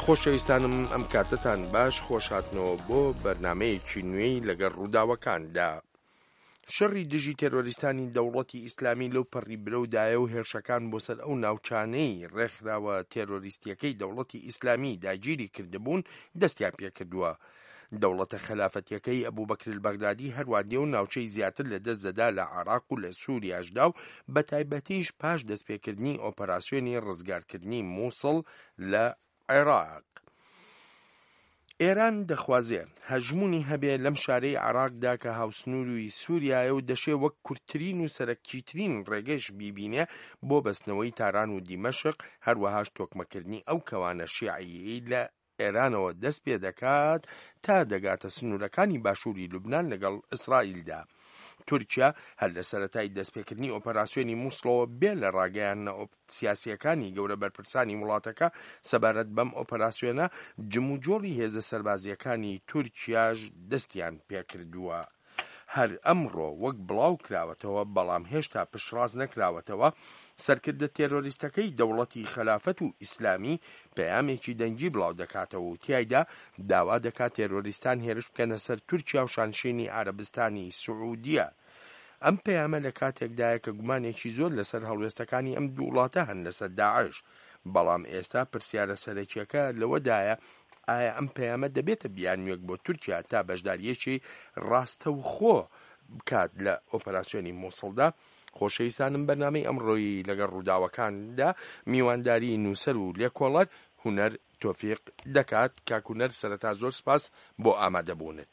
خۆشەویستانم ئەم کاتتان باش خۆشهاتنەوە بۆ بەرنامەیەکی نوێی لەگەڵ ڕووداوەکاندا. شەڕی دژی تێرۆریستانی دەوڵەتی ئیسلامی لەو پەڕی برەودایە و هێرشەکان بۆ سەر ئەو ناوچانەی ڕێکخراوە تێرۆریستیەکەی دەوڵەتی ئیسلامی داگیری کردبوون دەستیان پێکردووە. دەوڵەتە خەلافەتیەکەی ئەبوبەکر البەغدادی هەروە دێ و ناوچەی زیاتر لە دەستدەدا لە عێراق و لە سووریاشدا و بە تایبەتیش پاش دەستپێکردنی ئۆپەراسیۆنی ڕزگارکردنی مووسڵ لە عێراق. ئێران دەخوازێ هەژمونی هەبێ لەم شارەی عێراقدا کە هاوسنووری سووریایە و دەشێ وەک کورتترین و سەرەکیترین ڕێگەش بیبینێ بۆ بەستنەوەی تاران و دیمەشق، هەروەهاش تۆکمەکردنی ئەو کەوانە شیعی لە ئێرانەوە دەست پێ دەکات تا دەگاتە سنوورەکانی باشووری لوبنان لەگەڵ ئیسرائیلدا. تورکیا هەر لە سەرەتای دەستپێکردنی ئۆپەراسیۆنی مووسڵەوە بێ لە ڕاگەیانە سیاسیەکانی گەورە بەرپرسانی وڵاتەکە سەبارەت بەم ئۆپەراسیۆنە جموجۆڵی هێزە سەربازیەکانی تورکیاش دەستیان پێکردووە. هەر ئەمڕۆ وەک بڵاو کراوەتەوە بەڵام هێشتا پشتڕاست نەکراوەتەوە سەرکردە تێرۆریستەکەی دەوڵەتی خەلافەت و ئیسلامی پەیامێکی دەنگی بڵاو دەکاتەوە و تیایدا داوا دەکات تێرۆریستان هێرش بکەنە سەر تورکیا و شانشینی عەرەبستانی سعودیە. ئەم پەیامە لە کاتێکدایە کە گومانێکی زۆر لەسەر هەڵوێستەکانی ئەم دوو وڵاتە هەن لەسەر داعش، بەڵام ئێستا پرسیارە سەرەکیەکە لەوەدایە ئایا ئەم پەیامە دەبێتە بیانوێک بۆ تورکیا تا بەشداریەکی ڕاستەوخۆ بکات لە ئۆپەراسیۆنی مووسڵدا. خۆشەویستانم بەرنامەی ئەمڕۆیی لەگەڵ ڕووداوەکاندا میوانداری نووسەر و لێکۆڵەر هونەر تۆفیق دەکات. کاکوونەر سەرەتا زۆر سپاس بۆ ئامادەبوونت.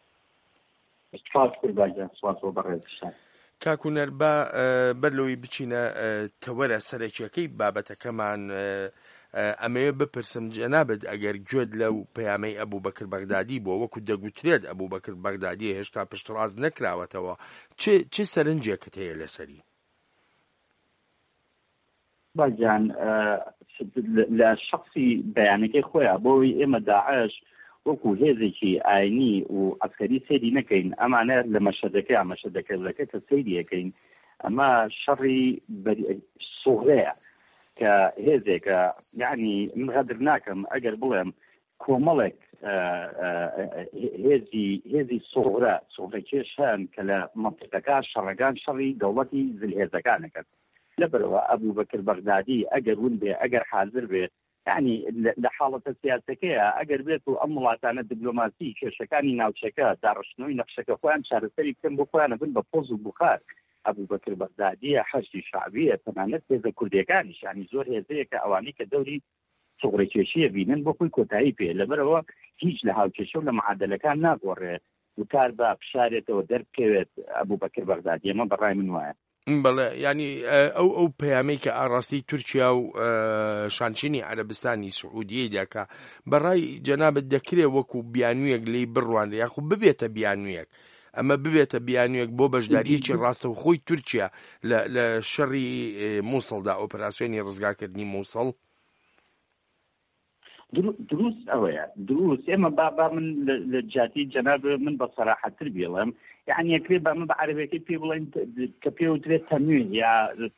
کاکوونەر بەرلەوەی بچینە تەوەرە سەرەکیەکەی بابەتەکەمان ئەمەیە بپرسم جەنابەت ئەگەر گوێت لەو پەیامەی ئەبوبەکر بەغدادی بۆ وەکو دەگوترێت ئەبوبەکر بەغدادی هێشتا پشتڕاست نەکراوەتەوە، چ سەرنجێکت هەیە لەسەری؟ باجان لە شخصی بەیانەکەی خۆیان بۆی ئێمە داعش وەکو هێزێکی ئاینی و عەسکەری سەیری نەکەین، ئەمانە لە مەشهدەکە کە سەیری یەکەین، ئەمە شەڕی سوغرەیە کە هێزێکە، یعنی من غەدر ناکەم ئەگەر بڵێم کۆمەڵێک هێزی سوغرەکێش هەن کە لە مەنتیقەکە شەڕەکان شەڕی دەوڵەتی زلهێزەکانەکەن. لەبەرەوە ئەبوبەکر بەغدادی ئەگەر ون بێ، ئەگەر حاضر بێ، یعنی لە حاڵەتە سیاسەکەیە ئەگەر بێت و ئەم وڵاتانە دیپلۆماسی کێشەکانی ناوچەکە داڕشتنەوەی نەخشەکە خۆیان چارەسەری بکەن بۆ خۆیانە بن بە پۆز و بوخار. ئەبوبەکر بەغدادیە حەشی شعبیە، تەنانەت هێزە کوردیەکانیش، یعنی زۆر هێزەیە کە ئەوانەی کە دەوری سوغڕێکێشیە بینن بۆ خۆی کۆتایی پێ. لەبەرەوە هیچ لە هاوکێشە و لە معادلەکان ناگۆڕێ وتار بە بشارێتەوە دەربکەوێت ئەبوبەکر بەغدادی. ئەمە بەڕای من وایە. بەڵێ، ینی ئەو پەیامەی کە ئاڕاستی تورکیا و شانشینی عەرەبستانی سعودیەیدا کە بەڕای جەنابەت دەکرێت وەکو بیانوویەک لی بڕوانێ یاخو ببێتە بیانوویەک، ئەمە ببێتە بیانوویەک بۆ بەشداریەکی ڕاستەو خۆی تورکیا لە شەڕی مووسڵدا، ئۆپەراسیۆنی ڕزگارکردنی مووسڵ. دروست ئەوەیە، دروست. ئێمە با من لە جاتی جەناب من بە سەراحەتتر بێڵم، یعنی یەکرێت بە من بە عەرەبیەکەی پێ بڵێن کە پێوترێت تەموین یا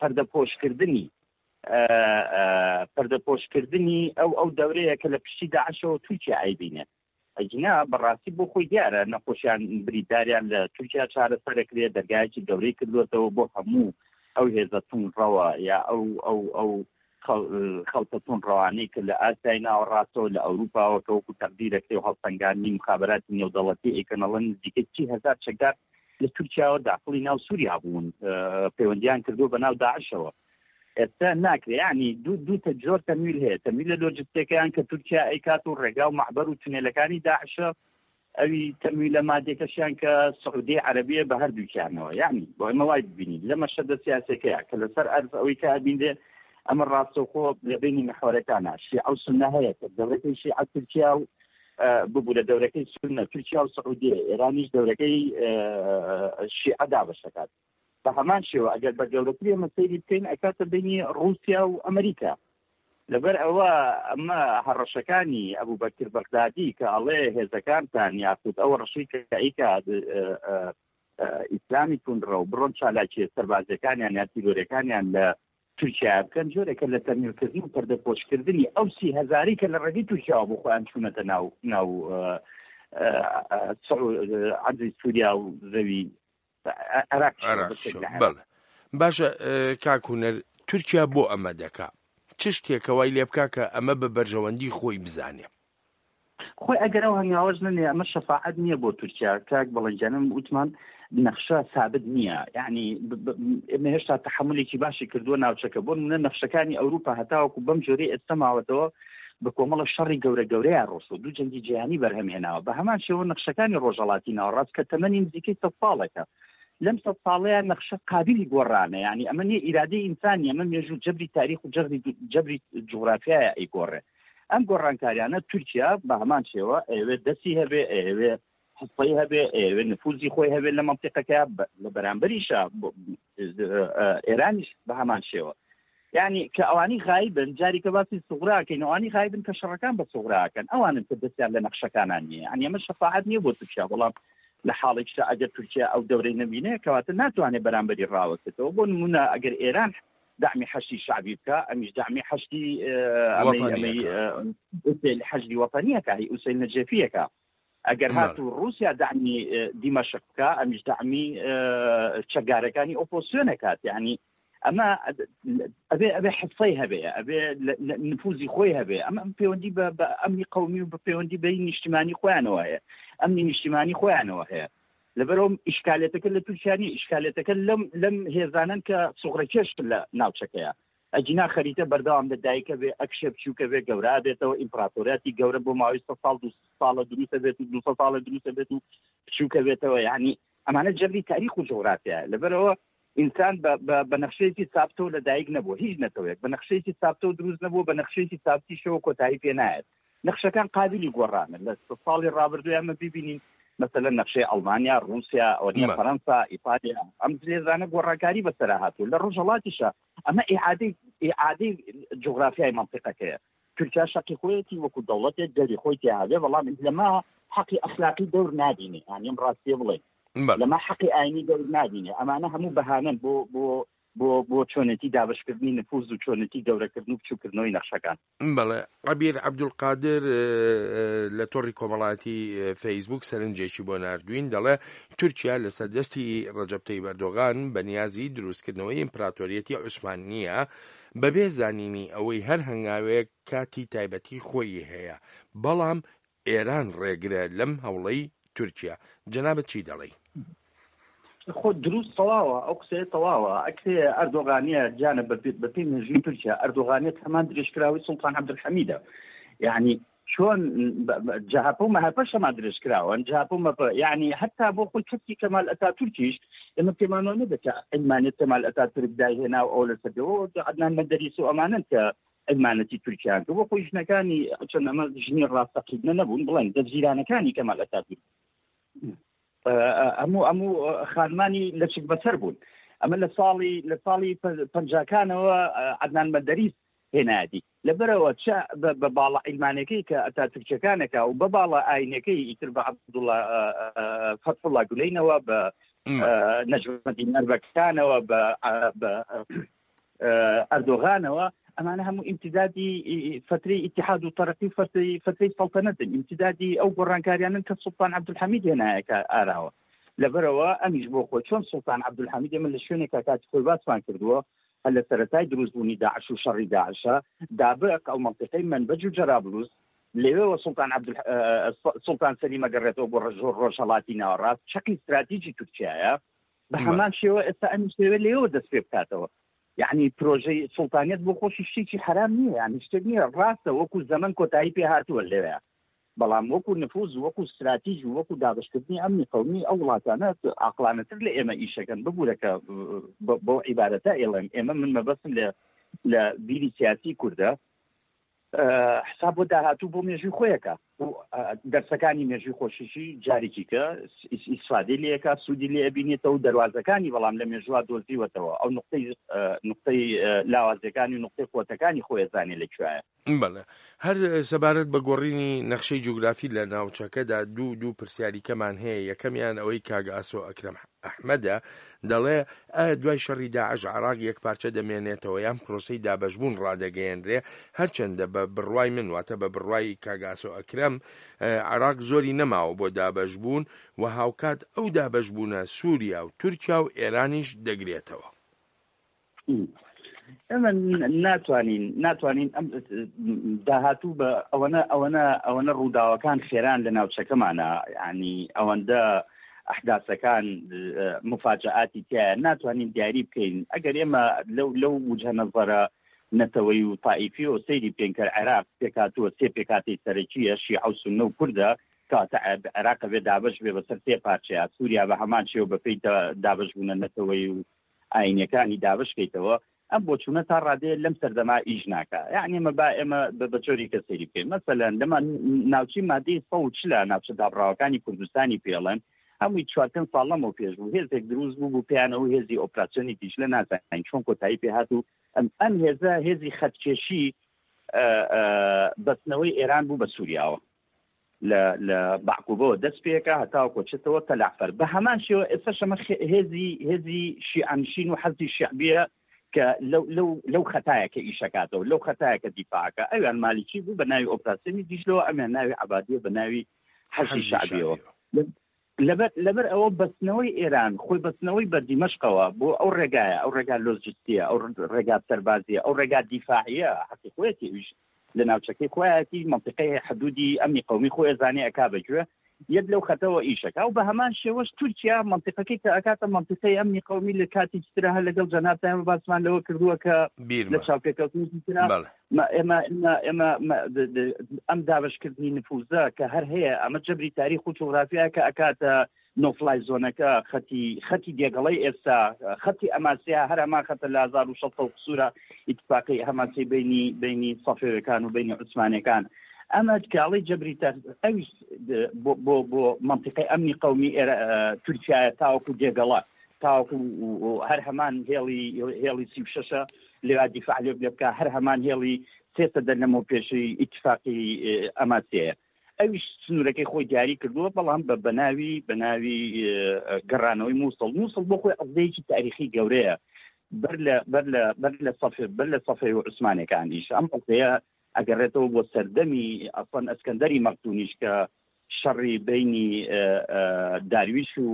پەردەپۆشکردنی ئەو دەورەیە کە لە پشتی داعشەوە تورکیا ئایبینێت. ئەجنا بەڕاستی بۆ خۆی دیارە نەخۆشیان بریداریان لە تورکیا چارەسەرەکرێت، دەرگایەکی گەورەی کردوێتەوە بۆ هەموو ئەو هێزە تونڕەوە یا ئەو خەڵکە تونڕەوانەی کە لە ئاسیای ناوەڕاستەوە لە ئەوروپاوە کە وەکو تەقدیرەکەی و هەڵسەنگاندنی مخابراتی نێودەوڵەتی ئیکەنەڵەن نزیکەی 30,000 چەکدار لە تورکیاوە داخڵی ناو سووریا بوون، پەیوەندیان کردو بە ناو داعشەوە. ئێستا ناکرێ، یعنی دوو جۆر تەمویل هەیە. تەمویلە لۆجستیکەیان کە تورکیا ئەیکات و ڕێگا و مەعبەر و تونێلەکانی داعشە، ئەوی تەمویلە مادێکەشیان کە سعودی عەرەبیە بە هەردووکیانەوە. یعنی بۆ ئێمە وای ببینین لە مەشهدە سیاسەکەیە کە لەسەر ئەرز ئەوەی کە ئەبیندێ ئەمە ڕاستەوخۆ لە بینی محۆرەکانە شیعە و سوننە هەیە کە دەوڵەتەی شیعە تورکیا و ببوو لە دەورەکەی سوننە تورکیا و سعودیە، ئێرانیش دەورەکەی شیعە دابەشەکات. بە هەمان شێوە ئەگەر بە گەورەتری ئەمە سەیری بکەین ئەکاتە بینی ڕووسیا و ئەمریکا. لەبەر ئەوە ئەمە هەڕەشەکانی ئەبوبەکر بەغدادی کە ئەڵێ هێزەکانتان یاخود ئەوە ڕەشەی کە ئەیکات ئیسلامی تونڕە و بڕۆن چالاکیە سەربازەکانیان یا تیرۆرەکانیان لە تورکیا بکەن جۆرێکە لە تەرمیمکردنی و پەردەپۆشکردنی ئەو 30,000 کە لە ڕێگەی تورکیا بۆ خۆیان چوونەتە ناو عەرزی سووریا و زەوی عێراق. باشە کاکوونەر، تورکیا بۆ ئەمە دەکا چ شتێکەوەی لێ بکا کە ئەمە بە بەرژەوەندی خۆی بزانێ؟ خۆی ئەگەرەوە هەنگاوەش نەنێ ئەمە شەفاعەت نییە بۆ تورکیا. کاک بەڵێنجانم وتمان نەخشە ثابت نییە، یعنی ئێمە هێشتا تەحملێکی باشی کردووە ناوچەکە بۆ نمونە نەخشەکانی ئەوروپا هەتاوەکو بەم جۆرەی ئێستا ماوەتەوە بە کۆمەڵە شەڕی گەورەیان ڕۆستەوە، دوو جەنگی جیهانی بەرهەمهێناوە، بە هەمان شێوە نەخشەکانی ڕۆژهەڵاتی ناوەڕاست کە تەمەنی نزیکەی 100 ساڵێکە، لەم 100 ساڵەیە نەخشە قابلی گۆڕانە، یعنی ئەمە نیە ئیرادەی ئینسانی، ئەمە مێژوو جەبری تاریخ و جەبری جوغرافیایە ئەیگۆڕێ. ئەم گۆڕانکاریانە تورکیا بە هەمان شێوە ئەوێ دەستی هەبێ، ئەوێ حسڵی هەبێ، ئەوێ نفوزی خۆی هەبێ لە مەنتیقەکە لە بەرامبەریشە ئێرانیش بە هەمان شێوە. یعنی کە ئەوانی غایبن، جاریکە باسی سوغراکەین، ئەوانی غایبن کە شەڕەکان بە سوغراکەن، ئەوانن کە دەستیان لە نەخشەکانان نییە. یعنی ئەمە شەفاعەت نییە بۆ تورکیا، بەڵام لە حاڵێکدا ئەگەر تورکیا ئەو دەورەی نەبینێ کەواتە ناتوانێت بەرامبەری ڕاوەکەتەوە. بۆ نمونە ئەگەر ئێران دعمی حەشتی شعبی بکە، ئەمیش دعمی حەشتی حەشتی وەطەنیەکە، هی ئوسەیل نەجێفیەکە. ئەگەر هاتوو رووسیا دعمی دیمەشق بکە، ئەمیش دعمی چەکدارەکانی ئۆپۆزیسیۆنەکات. یعنی ئەمە ئەبێ حسەی هەبێ، ئەبێ نفوزی خۆی هەبێ، ئەمە پەیوەندی بە ئەمنی قەومی و بە پەیوەندی بە نیشتیمانی خۆیانەوە هەیە، ئەمنی نیشتیمانی خۆیانەوە هەیە. لەبەرەوە ئیشکالێتەکە لە تورکیانی ئیشکالێتەکە لەم هێزانن کە سوغڕەکێش لە ناوچەکەیە. ئەجینا خەریتە بەردەوام دایکە بێ، ئەکشێ بچووکە بێ، گەورە بێتەوە، ئیمپراتۆریاتی گەورە بۆ ماوەی 100 ساڵ 200 ساڵە دروستە بێت و 200 ساڵە دروستە بێت و بچووکە بێتەوە. یعنی ئەمانە جەبری تاریخ و جوغرافیایە. لەبەرەوە ئینسان بە نەخشەیەکی چاپتەوە لە دایک نەبووە، هیچ نەتەوەیەک بە نەخشەیەکی چاپتەوە دروست نەبووە، بە نەخشەیەکی چاپتیشەوە کۆتایی پێ نایەت. نەخشەکان قابلی گۆڕانن. لە ساڵی ڕابردووی ئەمە ببینین مثلا نەخشەی ئەڵمانیا، رووسیا، ئەوەنیە فەرەنسا، ئیتالیا، ئەم لێزانە گۆڕانکاری بەسەرا هاتووە. لە ڕۆژهەڵاتیشە ئەمە ئیعادەی جوغرافیای مەنتیقەکەیە. تورکیا شەقی خۆیەتی وەکو دەوڵەتێک دەری خۆی تێهابێ، بەڵام لەما حەقی ئەخلاقی دەور نادینێ. یعنی ئەم ڕاستیە بڵێ لەما حەقی ئاینی دەور نادینێ. ئەمانە هەموو بەهانەن بۆ چۆنێتی دابشکردنی نفوز و چۆنێتی گەورەکردن و بچووکردنەوەی نەخشەکان. بەڵێ عەبیر عەبدولقادر لە تۆڕی کۆمەڵایەتی فەیسبوک سەرنجێکی بۆ ناردوین، دەڵێ تورکیا لە سەردەستی ڕەجەب تەیب ئەردۆغان بە نیازی دروستکردنەوەی ئیمپراتۆریەتی عوسمانیە بەبێ زانینی ئەوەی هەر هەنگاوەیەک کاتی تایبەتی خۆی هەیە، بەڵام ئێران ڕێگرە لەم هەوڵەی تورکیا. جەنابەت چی دەڵێ؟ خۆ دروست تەواوە، ئەو قسەیە تەواوە. ئەکرێ ئەردۆغانیە جانە بەپێی مێژووی تورکیا، ئەردۆغانیەت هەمان درێژکراوی سوڵتان عەبدولحەمیدە. یعنی چۆن جاهاپە و مەهاپەش هەمان درێژکراوە، جاهاپە و مەپە، یعنی هەتا بۆ خۆی کەسی کەمال ئەتاتورکیش ئێمە پێمانەوە نەدەکە ئەلمانێت کەمال ئەتاتورک داهێنا و ئەو لەسەردەوە عەدنان مەدەریس و ئەمانن کە ئەلمانەتی تورکیان کە بۆ خۆی ژنەکانی چۆن ئەمە ژنی ڕاستەقیدنە نەبوون، بڵێن دەبژیرانەکانی کەمال ئەتاتورک هەموو خانمانی لەچک بەسەر بوون. ئەمە لە ساڵی پەنجاکانەوە عەدنان مەدەریس هێنادی. لەبەرەوە بە باڵا ئیلمانەکەی کە ئەتاتورکیەکانەکە و بە باڵا ئاینەکەی ئیتر بە عەبدوڵڵا فەتحوڵڵا گولەینەوە، بە نەجمەدین ئەربەکانەوە، بە ئەردۆغانەوە، ئەمانە هەموو ئیمتیدادی فترەی ئیتیحاد و تەرەقی فترەی سەڵتەنەتن، ئیمتیدادی ئەو گۆڕانکاریانن کە سوڵتان عەبدولحەمید هێنایەکە ئاراوە. لەبەرەوە ئەمیش بۆ خۆی چۆن سوڵتان عەبدولحەمید ئێمە لە شوێنێکە کاتی خۆی باسمان کردووە هەر لە سەرەتای دروستبوونی داعش و شەڕی داعشە دابک ئەو مەنتیقەی منبەج و جەرابلوس لێوەوە سوڵتان سەلیمە گەڕێتەوە بۆ ڕۆژهەڵاتی ناوەڕاست. چەقی استراتیجی تورکیایە، بە هەمان شێوە ئێستا ئەمی شێوە لێوە دەست پێ بکاتەوە. یعنی پرۆژەی سوڵتانیەت بۆ خۆشی شتێکی حرام نییە، یعنی شتێک نییە، ڕاستە وەکو زەمن کۆتایی پێ هاتووە لێوەیە، بەڵام وەکو نفوز وەکو استراتیژی وەکو دابشکردنی ئەمنی قەومی ئەو وڵاتانە عاقلانەتر لە ئێمە ئیشەکەن. ببوورەکە بۆ عیبارەتە ئێڵێن ئێمە من مەبەستم لە بیری سیاسی کوردە حساب بۆ داهاتوو بۆ مێژووی خۆیەکە و دەرسەکانی مێژووی خۆشیشی جارێکی کە ئیسفادەی لێەکە سوودی لێ ئەبینێتەوە و دەواازەکانی بەڵام لە مێژووا دۆزیوەتەوە ئەو نقطەی لاوازەکانی و نقطەی قوتەکانی خۆی زانێ لەکوێیە. بەڵێ هەر سەبارەت بە گۆڕینی نەخشەی جوگرافی لە ناوچەکەدا دوو پرسیاریکەمان هەیە. یەکەمیان ئەوەی کاگە ئاسۆ ئەکرەم ئەحمەدە دەڵێ ئایا دوای شەڕی داعش عێراق یەک پارچە دەمێنێتەوە یان پرۆسەی دابەشبوون ڕادەگەیەنرێ هەرچەندە بە بڕوای من واتە بە بڕوای کاگاسۆ ئەکرەم عێراق زۆری نەماوە بۆ دابەشبوون و هاوکات ئەو دابەشبوونە سووریا و تورکیا و ئێرانیش دەگرێتەوە. ئەمە ناتوانین ئەم داهاتوو بە ئەوەنە ڕووداوەکان خێران لە ناوچەکەمانە، ینی ئەوەندە ئەحداسەکان مفاجعاتی تایە ناتوانین دیاری بکەین. ئەگەر ئێمە لەو وجهە نەزەرە نەتەوەی و تائیفی و سەیری پێنکەر عێراق پێکاتووە سێ پێکاتی سەرەکیە شیعە و سوننە و کوردە کاتە عێراق بێ دابەش بێ بەسەر سێ پارچەیە، سووریا بە هەمان شێوە بەپێی دابەش بوونە نەتەوەی و ئاینەکانی دابەش بکەیتەوە. ئەم بۆچوونە تا ڕادەیە لەم سەردەما ئیش ناکە، یعنی ئێمە بە جۆری کە سەیری بکەین. مەسەلەن لەمە ناوچی مادەی 100 لە ناوچە دابڕاوەکانی کوردستانی پێڵێن هەمووی 4 ساڵ لەمەوە پێش بوو هێزێک دروست بوو پیانەوە هێزی ئۆپراسیۆنی دیش لە نازانین چۆن کۆتایی پێ هات و ئەم هێزی خەتکێشی بەستنەوەی ئێران بوو بە سووریاوە لە باعکوبەوە دەست پێەکە هەتاوە کۆچێتەوە تەلافەر. بە هەمان شێوە ئێستا شەمە هێزی شیعەنشین و حەزی شیعبیە کە لەو خەتایەکە ئیشەکاتەوە لەو خەتایەکە دیفاعەکە ئەویان مالیکی بوو بە ناوی ئۆپراسیۆنی دیشلەوە ئەمیان ناوی عەبادیە بە ناوی حەزی شیعبیەوە. لەبەر ئەوە بەستنەوەی ئێران خۆی بەستنەوەی بە دیمەشقەوە بۆ ئەو ڕێگایە، ئەو ڕێگا لۆجستیە، ئەو ڕێگا سەربازیە، ئەو ڕێگا دیفاعیە حەقی خۆیەتیش لە ناوچەکەی خۆیەتی منطقەی حدودی ئەمنی قەومی خۆی ئەزانێ ئەکا بەگوێ یەک لەو خەتەوە ئیشەکە و بە هەمان شێوەش تورکیا منطقەکەی کە ئەکاتە منطقەی ئەمنی قەومی لە کاتی ترە لەگەڵ جەنابتان باسمان لەوە کردووە کە لە چاوپێکەوتنی ترا ئێمە ئەم دابەشکردنی نفوزە کە هەر هەیە ئەمە جەبری تاریخ و جوغرافیا کە ئەکاتە نۆفلای زۆنەکە خەتی دێگەڵی ئێستا خەتی ئەماسیا هەر ئەما خەتە لە 1600 سوورە ئیتفاقی هەماسی بینی سەفێوەکان و بینی عوسمانیەکان ئەمە کاڵی جەبری ئەوی بۆ منطقەی ئەمنی قەومی تورکیایە تاوەکو دێگەڵە تاوەکو هەر هەمان هێڵی 36 لێوا دیفاع لێ بکە هەر هەمان هێڵی 3 لەمەوە پێشەی ئیتفاقی ئەماسیەیە. ئەویش سنوورەکەی خۆی دیاری کردووە بەڵام بە ناوی گەڕانەوەی مووسڵ بۆ خۆی ئەزدەیەکی تاریخی گەورەیە بەر لە سەفەی و عوسمانەکانیش ئەم قسەیە ئەگەڕێتەوە بۆ سەردەمی ئەسڵەن ئەسکەندەری مەقدونیش کە شەڕی بینی دارویش و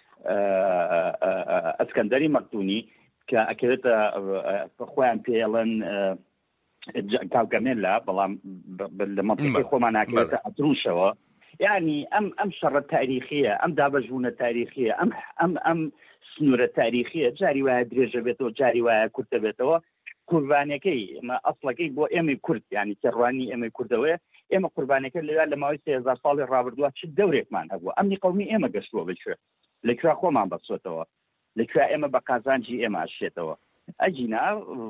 ئەسکەندەری مەقدونی کە ئەکەوێتە خۆیان پێڵەن کاوگەمێنلا بەڵام لە منطقەی خۆمان ناکەوێتە ئەتروشەوە. یعنی ئەم شەڕە تاریخیە، ئەم دابەشبوونە تاریخیە، ئەم سنوورە تاریخیە جاری وایە درێژە بێتەوە جاری وایە کورتە بێتەوە. قوربانەکەی ئەمە ئەسڵەکەی بۆ ئێمەی کورد ینی تێڕوانی ئێمەی کوردەوەیە ئێمە قوربانەکە لەوێ لە ماوەی 3000 ساڵی ڕابردووە چ دەورێکمان هەبووە ئەمنی قەومی ئێمە گەشتووە بکوێ لەکوێ خۆمان بەسوێتەوە لەکوێ ئێمە بە قازانجی ئێمە ئاشێتەوە. ئەجینا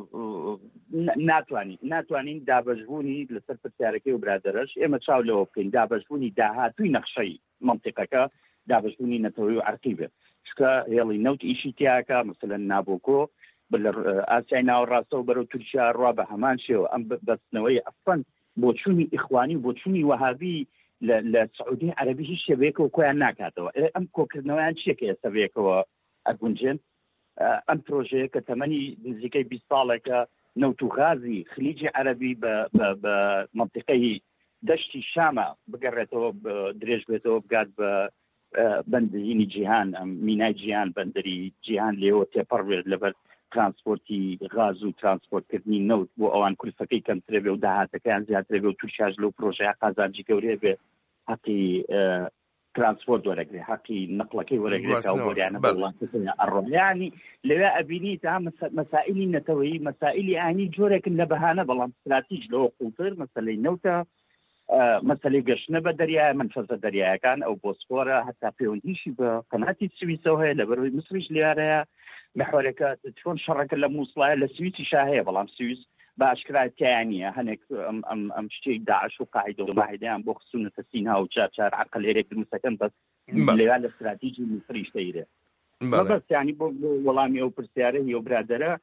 ناتوانین دابەشبوونی لەسەر پرسیارەکەی و برادەرەش ئێمە چاو لەوە بکەین دابەشبوونی داهاتووی نەخشەی منطقەکە دابەشبوونی نەتەوەی و عەرقی بێت چکە هێڵی نەوت ئیشی تیاکە مەسەلەن نابۆکۆ ئاسیای ناوەڕاستەوە بەرەو تورکیا ڕوا بە هەمان شێوە ئەم بەستنەوەی ئەفەن بۆچوونی ئیخوانی و بۆچوونی وەهابی لە سعودی عەرەبی هیچ شێوەیەکەوە کۆیان ناکاتەوە. ئەم کۆکردنەوەیان چیەکە ئێستا بەیەکەوە ئەگونجێن ئەم پرۆژەیە کە تەمەنی نزیکەی 20 ساڵێکە نەوت و غازی خلیجی عەرەبی بە منطقەی دەشتی شامە بگەڕێتەوە درێژ بێتەوە بگات بە بەندرینی جیهان ئەم مینای جیهان بەندەری جیهان لێەوە تێپەڕ بێت لەبەر ترانسپۆرتی غاز و ترانسپۆرتکردنی نەوت بۆ ئەوان کولفەکەی کەمترێ بێ و داهاتەکەیان زیاترێ بێ و تووشاژ لەو پرۆژەیە قازانجی گەورەیە بێ حەقی ترانسپۆرت وەرەگرێ حەقی نەقڵەکەی وەرەگرێتەوە بۆریانە ئەڕۆیانی لەوێ ئەبینی تا مەسائلی نەتەوەیی مەسائلی ئاینی جۆرێکن لە بەهانە بەڵام استراتیژ لەوە قوڵتر مەسەلەی نەوتە مەسەلەی گەشتنە بە دەریای منفەزە دەریایەکان ئەو بۆسپۆرە هەتا پەیوەندیشی بە قەناتی سویسەوە هەیە لەبەرەوەی مسریش لیارەیە محورەکە چۆن شەڕەکە لە مووسڵایە لە سویسی شاهەیە بەڵام سویس بە ئاشکرای تیانە هەنێک ئەم شتێک داعش و قاعیدە و ماهیدەیان بۆ خسوونەتە سینها و چار عەقلێرێک دروستەکەن بەس لەوێ لە استراتیژی مسریش دەیرێ بەس ینی بۆ وەڵامی ئەو پرسیارە هی و برادەرە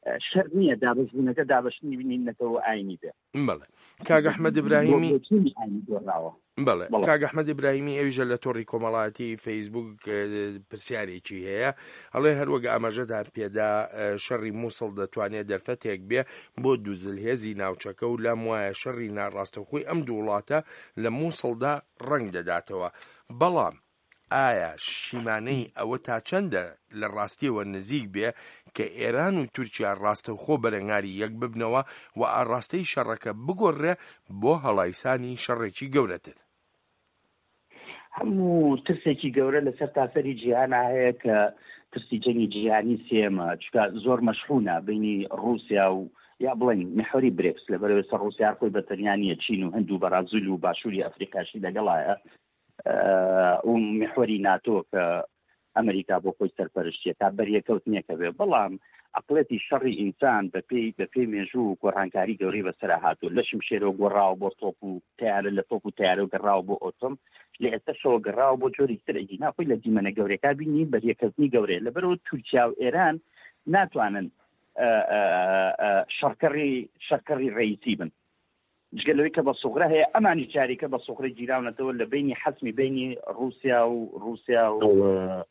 شەر نییە دابەشبوونەکە دابەشنی بینینەتەوە ئاینی بێ. بەڵێ کاک ئەحمەد ئیبراهیمی دۆڕاوە. بەڵێ کاک ئەحمەد ئیبراهیمی ئەویژە لە تۆڕی کۆمەڵایەتی فەیسبوک پرسیارێکی هەیە، ئەڵێ هەروەک ئاماژەدا پێدا شەڕی مووسڵ دەتوانێت دەرفەتێک بێ بۆ دووزلهێزی ناوچەکە و لام وایە شەڕی ناڕاستەوخۆی ئەم دوو وڵاتە لە مووسڵدا ڕەنگ دەداتەوە. بەڵام ئایا شیمانەی ئەوە تا چەندە لە ڕاستیەوە نزیک بێ کە ئێران و تورکیا ڕاستەوخۆ بەرەنگاری یەک ببنەوە و ئاڕاستەی شەڕەکە بگۆڕێ بۆ هەڵایسانی شەڕێکی گەورەتر؟ هەموو ترسێکی گەورە لەسەر تاسەری جیهانە هەیە کە ترسی جەنگی جیهانی سێمە، چکە زۆر مەشحونە بینی رووسیا و یا بڵین محوری بریکس لەبەرەوەی سەر رووسیا خۆی بەتەنیا نیە، چین و هەند و بەرازیل و باشووری ئەفریقاشی لەگەڵایە، و محوری ناتۆ کە ئەمریکا بۆ خۆی سەرپەرشتیە تا بەریەکەوت نییەکە بێ. بەڵام عقلەتی شەڕی ئینسان بەپێی مێژوو و گۆڕانکاری گەوری بەسەر هاتوو، لەشم شێرەوە گۆڕاوە بۆ تۆپ و تیارە، لە تۆپ و تیارە و گەڕاوە بۆ ئۆتۆم، لە ئێستاشەوە گەڕاوە بۆ جۆری ترەجی ناخۆی لە دیمەنە گەورەکە بینی بەریەکەوتنی گەورەیە. لەبەرەوە تورکیا و ئێران ناتوانن شەڕکەڕی ڕئیسی بن، جگەلەوەی کە بە سوغرە هەیە ئەمانی جاریکە بە سوغرەی جیراونەتەوە لە بینی حەسمی بینی رووسیا و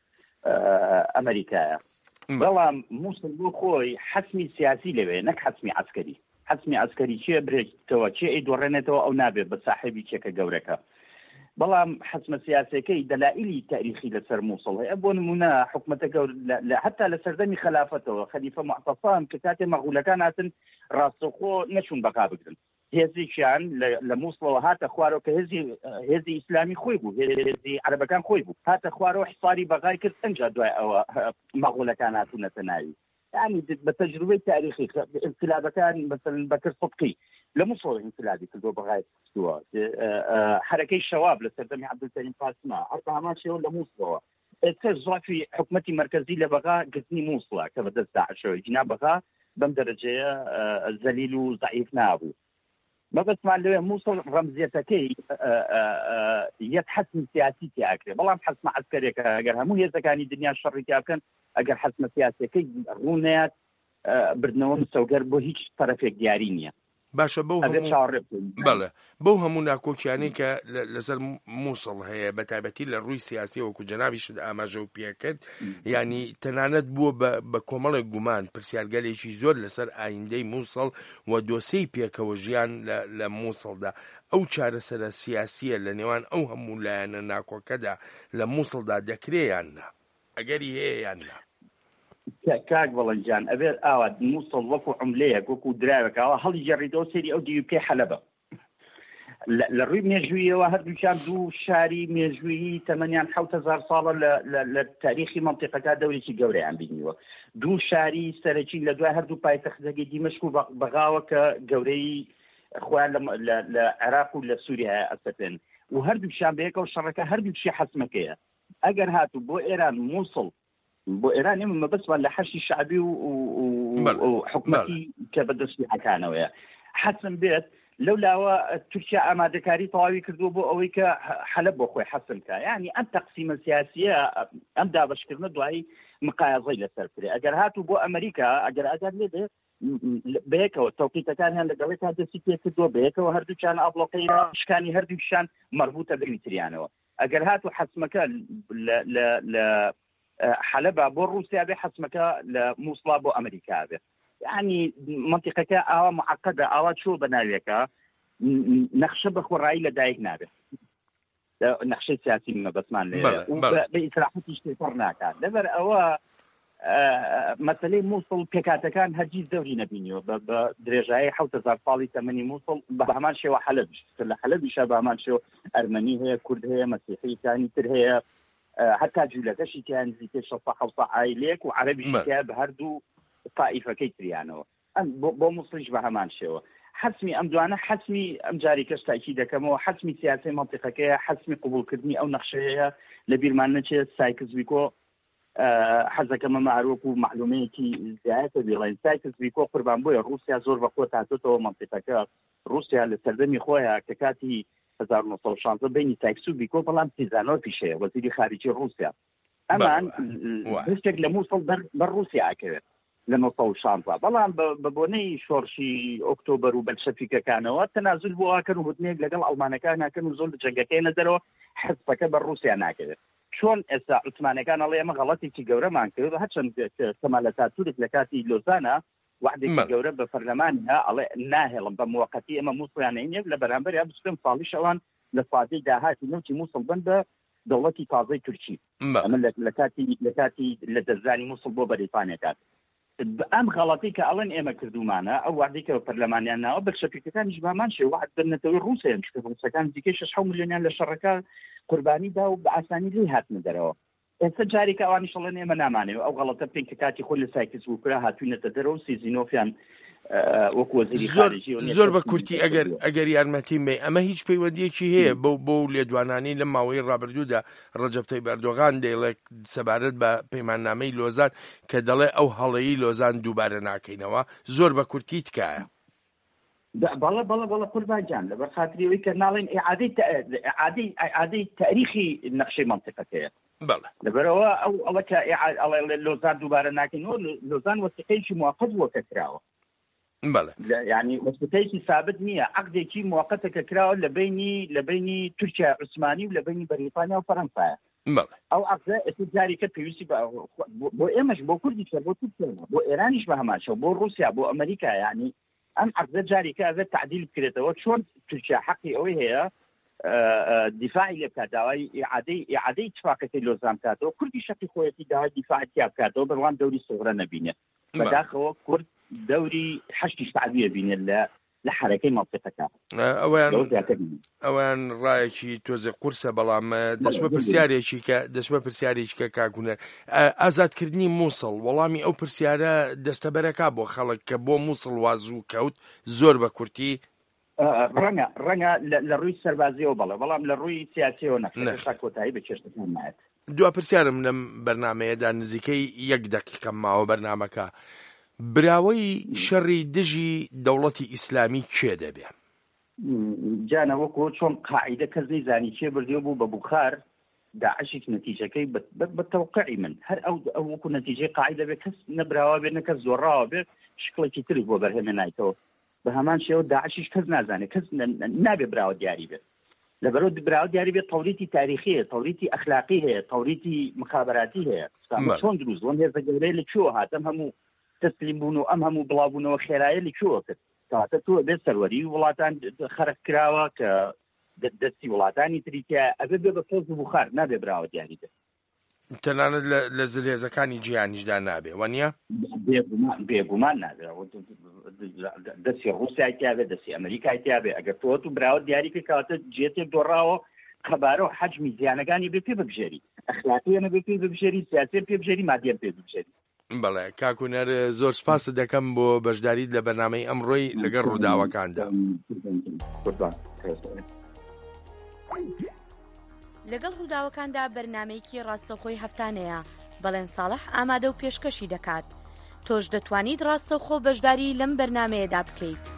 ئەمریکایە. بەڵام مووسڵ بۆ خۆی حەسمی سیاسی لەوێ نەک حەسمی عسکەری. حەسمی عسکەری چێ برێتەوە چێ ئەی دۆڕێنێتەوە ئەو نابێت بە ساحێبی چێکە گەورەکە. بەڵام حەسمە سیاسەکەی دەلائلی تاریخی لەسەر مووسڵ هەیە. بۆ نمونە حکومەتە حتا لە سەردەمی خلافەتەوە خەلیفە معتەسام کە کاتێ مەغولەکان هاتن ڕاستەوخۆ نەچوون بەقا بگرن، هێزێکیان لە مووسڵەوە هاتە خوارەوە کە هێزی ئیسلامی خۆی بوو، هێزی عەرەبەکان خۆی بوو، هاتە خوارەوە حساری بەغای کرد، ئەنجا دوای ئەوە مەغولەکان هاتوونەتە ناوی. یعنی بە تەجروبەی تاریخی انقلابەکان مثلا بەکر سبقی لە مووسڵ انقلابی کردووە بەغای کردووە، حرەکەی شەواب لە سەردەمی عەبدولکەریم قاسمە هەر هەمان شێوە لە مووسڵەوە. ئێستا زۆفی حکومەتی مرکزی لە بەغا گرتنی مووسڵە کە بەدەست داعشەوەی جنا بەغا بەم دەرەجەیە زەلیل و ضعیف نابوو. مەبەستمان لەوێ مووسڵ ڕەمزیەتەکەی یەک حەسم سیاسی تیاکرێ، بەڵام حەسمە عەسکەرێکە ئەگەر هەموو هێزەکانی دنیا شەڕی تیا بکەن، ئەگەر حەسمە سیاسەکەی ڕوونەیات بردنەوە مستەوگەر بۆ هیچ تەرەفێک دیاری نییە. باشە بەڵێ بەو هەموو ناکۆکیانەی کە لەسەر مووسڵ هەیە بە تایبەتی لە ڕووی سیاسی وەکو جەنابیشت ئاماژە و پێکرد، ینی تەنانەت بووە بە کۆمەڵێک گومان پرسیارگەلێکی زۆر لەسەر ئایندەی مووسڵ و دۆسەی پێکەوە ژیان لە مووسڵدا. ئەو چارەسەرە سیاسیە لە نێوان ئەو هەموو لایەنە ناکۆکەدا لە مووسڵدا دەکرێیان نا ئەگەری هەیە یان نا؟ کاک بەڵەنجان ئەبێت ئاوا مووسڵ وەکو عوملەیەک وەکو دراوێکەوە هەڵی جەڕیدەوە سێری ئەو دیوپێ حەلەبە. لە ڕووی مێژوویەوە هەردووچان دوو شاری مێژوویی تەمەنیان 7000 ساڵە لە تاریخی مەنتیقەکە دەورێکی گەورەیان بینیوە. دوو شاری سەرەکی لە دوای هەردوو پایتەختەکەی دیمەشق و بەغاوە کە گەورەی خۆیان لە عێراق و لە سووریا ئەسەپێن و هەردووشان بەیەکەوە شەڕەکە هەردووچی حەسمەکەیە. ئەگەر هاتوو بۆ ئێران مووسڵ بۆ ئێران ئێمە مەبەستمان لە حەشی شعبی و حکومەتی کە بەدەستی حەکانەوەیە حەسم بێت، لەولاوە تورکیا ئامادەکاری تەواوی کردووە بۆ ئەوەی کە حەلەب بۆ خۆی حەسم کە. یعنی ئەم تەقسیمە سیاسیە ئەم دابەشکردنە دوایی مقایەزەی لەسەر کرێ. ئەگەر هاتوو بۆ ئەمریکا ئەگەر ئاگات لێ بەیەکەوە تەوقیتەکان هەن لەگەڵی تا دەستی پێ کردووە بەیەکەوە هەردووچان ئابڵۆقەی شکانی هەردووشان مەربوطە بەوی تریانەوە. ئەگەر هاتوو حەسمەکە لە حەلەبە بۆ رووسیا بێ، حەسمەکە لە مووسڵا بۆ ئەمریکا بێ. یعنی منطقەکە ئاوا معقدە، ئاوا چۆ بە ناوێکە نەخشە بەخۆڕایی لەدایک نابێت، نەخشەی سیاسی مەبەستمان لێ بە ئیسراحەتی شتێپەڕ ناکات. لەبەر ئەوە مەسەلەی مووسڵ پێکاتەکان هەرگیز دەوری نەبینیوە بە درێژایی 7000 ساڵی تەمەنی مووسڵ بە هەمان شێوە حەلەبیش لە حەلەبیشە بە هەمان شێوە ئەرمەنی هەیە، کورد هەیە، مەسیحیەکانی تر هەیە، حتا جوولەکەشی تیان نزیکەی 600 عایلێک و عەرەبیشی بە هەردوو طائفەکەی تریانەوە. بۆ مووسڵیش بە هەمان شێوە. حەسمی ئەم دوانە حەسمی ئەم جاری کەس تاکی دەکەمەوە حەسمی سیاسی منطقەکەیە، حەسمی قبولکردنی ئەو نەخشەیە لە بیرمان نەچێت سایکس بیکۆ حەزەکەمە معروف و معلومەیەکی زیاتر بڵێن. سایکس بیکۆ قوربان بۆیە رووسیا زۆر بەخۆ هاتوتەوە منطقەکە. رووسیا لە سەردەمی خۆیان کە کاتی 1916 بینی سایکس و بیکۆ بەڵام تیزانەوە پیشەیە وەزیری خارجی رووسیا، ئەمان هەستێک لە مووسڵ بەر رووسیا ئاکەوێت. لە 1960 بەڵام بە بۆنەی شۆڕشی ئۆکتۆبەر و بەلشەفیکەکانەوە تەنازل بۆ ئاکەن و هودنێک لەگەڵ ئەڵمانەکان ناکەن و زۆر لە جەنگەکەی نەدەرەوە حەزبەکە بە رووسیا ناکرێت چۆن ئێستا عوتمانەکان ئەڵێ ئێمە غەڵەتێکی گەورەمان کرد هەرچەند کەمال ئاتاتورک لە کاتی لۆزانە وحدێکی گەورە بە فەرلەمانها ئەڵێ ناهێڵم بە موقەتی ئێمە مووسڵیانەیە لە بەرامبەر یا بچکەم ساڵی شەوان لە فادەی داهاتی نەوتی مووسڵ بن بە دەوڵەتی تازەی تورکی ئەمە لە کاتی لە دەرزانی مووسڵ بۆ بەریتانیەکان ئەم غەڵەتی کە ئەڵێن ئێمە کردومانە ئەو وعدەی کە پەرلەمانیان ناوە بەلشەفیکەکانیش بامان شێ وعد بنەتەوەی رووسیان چکە رووسەکان دیکەی 6 ملیۆنیان لە شەڕەکە قوربانی دا و بە ئاسانی لێ هاتنە دەرەوە ئێستا جارێکە ئەوانیش ئەڵێن ئێمە نامانەوە ئەو غەڵەتە پێین کە کاتی خۆی لە سایکس بووکرا هاتوونەتە دەرەوە سیزینۆفیان وەکو وەزیری خارجی زۆر بە کورتی ئەگەر یارمەتیم بێ ئەمە هیچ پەیوەندیەکی هەیە بۆ لێدوانانی لە ماوەی ڕابردوودا ڕەجەب تەیب ئەردۆغان دەیڵێت سەبارەت بە پەیماننامەی لۆزان کە دەڵێ ئەو هەڵەیی لۆزان دووبارە ناکەینەوە زۆر بە کورتی تکایە بەڵە قوربان جان لەبەر خاتریەوەی کە ناڵێن ئیعادەی تاریخی نەخشەی منطقەکەیە لەبەرەوە ئەوە کە لۆزان دووبارە ناکەینەوە لۆزان وەسیقەیەکی موقت وەکە کراوە يعني وەسیقەیەکی ثابت نییە عەقدێکی موقتەکە کراوە لە بینی تورکیا عوسمانی و لە بینی بەریتانیا و فەرەنسایە ئەو عەقدە جارێکە پێویستی بۆ ئێمەش بۆ کوردیش بۆ تورکیا بۆ ئێرانیش بە هەماشە بۆ رووسیا بۆ ئەمریکا یعنی ئەم عەقدە جارێکە ئەگەر تعدیل بکرێتەوە چۆن تورکیا حەقی ئەوەی هەیە دیفاعی لێ بکات داوای ئیعادەی اتفاقەکەی لۆزان بکاتەوە کوردی شەقی خۆیەتی داوای دیفاعەتی بکاتەوە بەڵام دەوری سوغرە نەبینێت بەداخەوە کورد دەوری حەشتی شعبیە بینێت لە حرەکەی منطقەکە ئەوان ڕایەکی تۆزە قورسە بەڵام دەچمە پرسیارێکی کە کاکوونە ئازادکردنی مووسڵ وەڵامی ئەو پرسیارە دەستەبەرەکە بۆ خەڵک کە بۆ مووسڵ وازوو کەوت زۆر بە کورتی ڕەنگە لە ڕووی سەربازیەوە بەڵام لە ڕووی سیاسیەوە نەخێت کۆتایی بە چێشتەکان نایەت دو پرسیارم لەم بەرنامەیەدا نزیکەی 1 دقیقە ماوە بەرنامەکە براوەی شەڕی دژی دەوڵەتی ئیسلامی کێ دەبێ جانە وەکو چۆن قاعیدە کەس نەیزانی چێ بردیەوە بوو بە بوخار داعشێک نەتیجەکەی بە تەوقعی من هەر ئەو وەکو نەتیجەی قاعیدە بێ کەس نەبراوە بێ نەکەس زۆڕاوە بێ شکڵێکی تری بۆ بەرهێنایتەوە بە هەمان شێوە داعشیش کەس نازانێت کەس نابێ براوە دیاری بێت لەبەرەوە براوە دیاری بێت تەوریتی تاریخی هەیە تەوریتی ئەخلاقی هەیە تەوریتی مخابراتی هەیە چۆن دروست بوون هێزە گەورەی لەکوێوە هاتەم هەموو تەسلیم بوون و ئەم هەموو بڵاوبوونەوە خێرایە لەکوێوە کرد کاتە تۆ بێت سەروەری وڵاتان خەرق کراوە کە دەستی وڵاتانی تریتیا ئەبێ بێ بە فۆز و بوخار نابێ براوە دیاری بێت تەنانەت لە زلێزەکانی جیهانیشدا نابێ وانە بێگومان نابێ دەستی رووسیا تیاابێ دەستی ئەمریکای تیاابێ ئەگەر تۆ و براوە دیاریکە کاتە جێتێک دۆڕاوە خەبارە و حەجمی زیانەکانی بێ پێ ببژێری ئەخلاقیانە بێ پێ ببژێری سیاسی پێ بژێری مادیان پێ ببژێری بەڵێ کاکوونەر زۆر سپاس دەکەم بۆ بەشداریت لە بەرنامەی ئەمڕۆی لەگەڵ ڕووداوەکاندا لەگەڵ ڕووداوەکاندا بەرنامەیەکی ڕاستەوخۆی هەفتانەیە بەڵێن ساڵح ئامادە و پێشکەشی دەکات تۆش دەتوانیت ڕاستەوخۆ بەشداری لەم بەرنامەیەدا بکەیت